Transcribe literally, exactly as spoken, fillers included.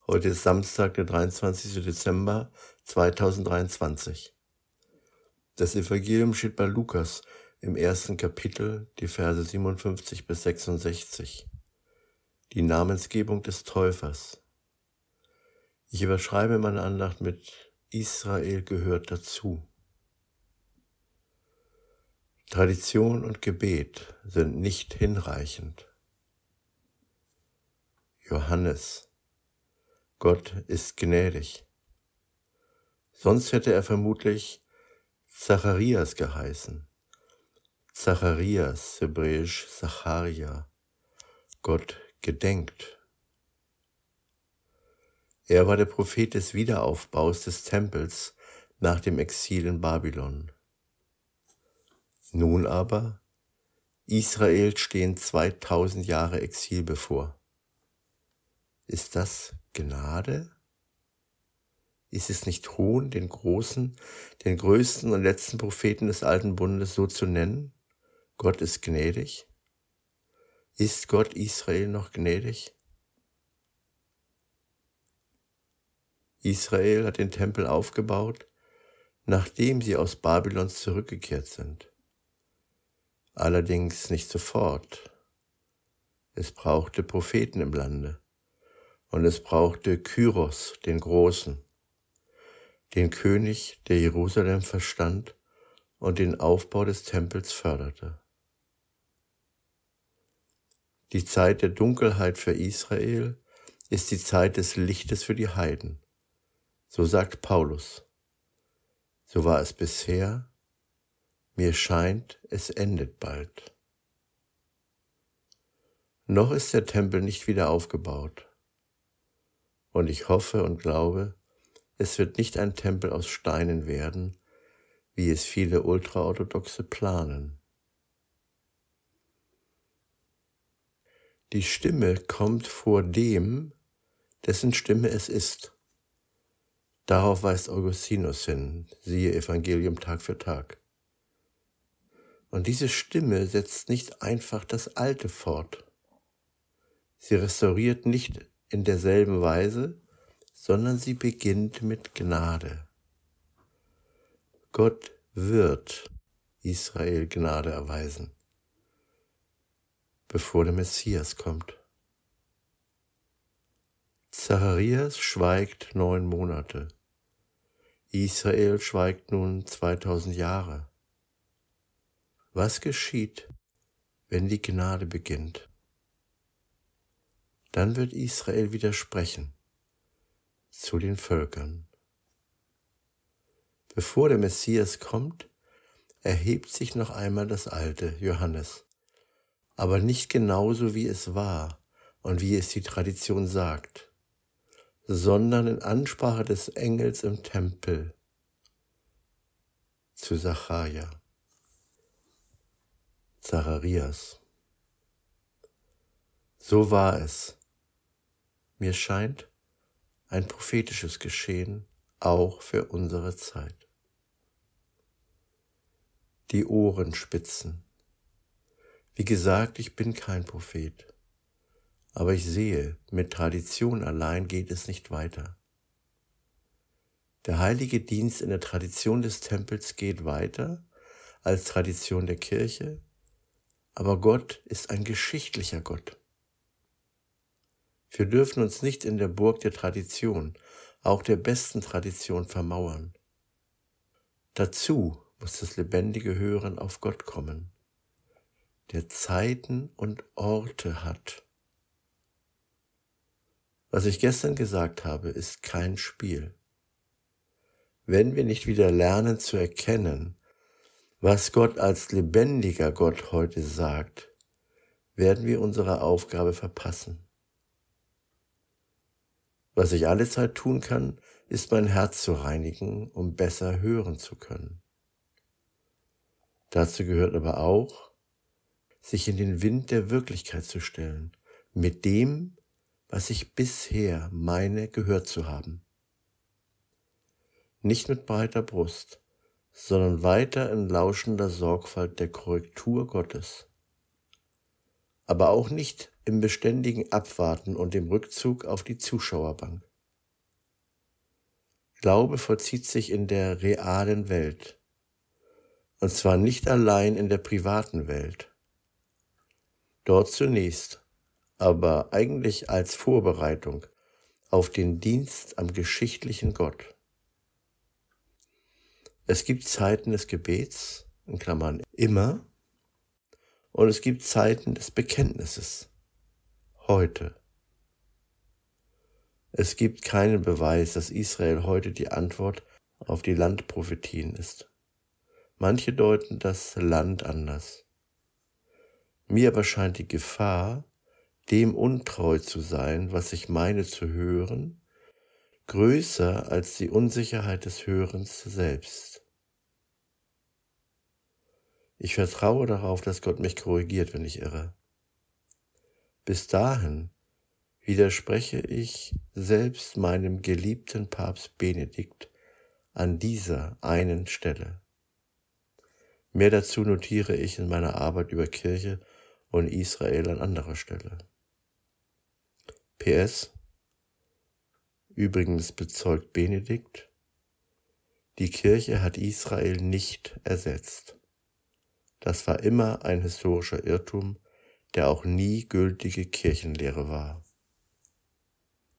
Heute ist Samstag, der dreiundzwanzigste Dezember zweitausenddreiundzwanzig. Das Evangelium steht bei Lukas im ersten Kapitel, die Verse siebenundfünfzig bis sechsundsechzig. Die Namensgebung des Täufers. Ich überschreibe meine Andacht mit Israel gehört dazu. Tradition und Gebet sind nicht hinreichend. Johannes. Gott ist gnädig. Sonst hätte er vermutlich Zacharias geheißen. Zacharias, hebräisch Zacharia. Gott gedenkt. Er war der Prophet des Wiederaufbaus des Tempels nach dem Exil in Babylon. Nun aber, Israel stehen zweitausend Jahre Exil bevor. Ist das Gnade? Ist es nicht Hohn, den großen, den größten und letzten Propheten des Alten Bundes so zu nennen? Gott ist gnädig? Ist Gott Israel noch gnädig? Israel hat den Tempel aufgebaut, nachdem sie aus Babylon zurückgekehrt sind. Allerdings nicht sofort. Es brauchte Propheten im Lande. Und es brauchte Kyros, den Großen, den König, der Jerusalem verstand und den Aufbau des Tempels förderte. Die Zeit der Dunkelheit für Israel ist die Zeit des Lichtes für die Heiden. So sagt Paulus. So war es bisher, mir scheint, es endet bald. Noch ist der Tempel nicht wieder aufgebaut. Und ich hoffe und glaube, es wird nicht ein Tempel aus Steinen werden, wie es viele Ultraorthodoxe planen. Die Stimme kommt vor dem, dessen Stimme es ist. Darauf weist Augustinus hin, siehe Evangelium Tag für Tag. Und diese Stimme setzt nicht einfach das Alte fort. Sie restauriert nicht in derselben Weise, sondern sie beginnt mit Gnade. Gott wird Israel Gnade erweisen, bevor der Messias kommt. Zacharias schweigt neun Monate. Israel schweigt nun zweitausend Jahre. Was geschieht, wenn die Gnade beginnt? Dann wird Israel widersprechen zu den Völkern. Bevor der Messias kommt, erhebt sich noch einmal das Alte, Johannes, aber nicht genauso, wie es war und wie es die Tradition sagt, sondern in Ansprache des Engels im Tempel zu Zacharia, Zacharias. So war es. Mir scheint ein prophetisches Geschehen, auch für unsere Zeit. Die Ohren spitzen. Wie gesagt, ich bin kein Prophet, aber ich sehe, mit Tradition allein geht es nicht weiter. Der heilige Dienst in der Tradition des Tempels geht weiter als Tradition der Kirche, aber Gott ist ein geschichtlicher Gott. Wir dürfen uns nicht in der Burg der Tradition, auch der besten Tradition, vermauern. Dazu muss das lebendige Hören auf Gott kommen, der Zeiten und Orte hat. Was ich gestern gesagt habe, ist kein Spiel. Wenn wir nicht wieder lernen zu erkennen, was Gott als lebendiger Gott heute sagt, werden wir unsere Aufgabe verpassen. Was ich alle Zeit tun kann, ist mein Herz zu reinigen, um besser hören zu können. Dazu gehört aber auch, sich in den Wind der Wirklichkeit zu stellen, mit dem, was ich bisher meine, gehört zu haben. Nicht mit breiter Brust, sondern weiter in lauschender Sorgfalt der Korrektur Gottes. Aber auch nicht im beständigen Abwarten und dem Rückzug auf die Zuschauerbank. Glaube vollzieht sich in der realen Welt, und zwar nicht allein in der privaten Welt. Dort zunächst, aber eigentlich als Vorbereitung auf den Dienst am geschichtlichen Gott. Es gibt Zeiten des Gebets, in Klammern immer, und es gibt Zeiten des Bekenntnisses, heute. Es gibt keinen Beweis, dass Israel heute die Antwort auf die Landprophetien ist. Manche deuten das Land anders. Mir aber scheint die Gefahr, dem untreu zu sein, was ich meine zu hören, größer als die Unsicherheit des Hörens selbst. Ich vertraue darauf, dass Gott mich korrigiert, wenn ich irre. Bis dahin widerspreche ich selbst meinem geliebten Papst Benedikt an dieser einen Stelle. Mehr dazu notiere ich in meiner Arbeit über Kirche und Israel an anderer Stelle. P S Übrigens bezeugt Benedikt, die Kirche hat Israel nicht ersetzt. Das war immer ein historischer Irrtum, der auch nie gültige Kirchenlehre war.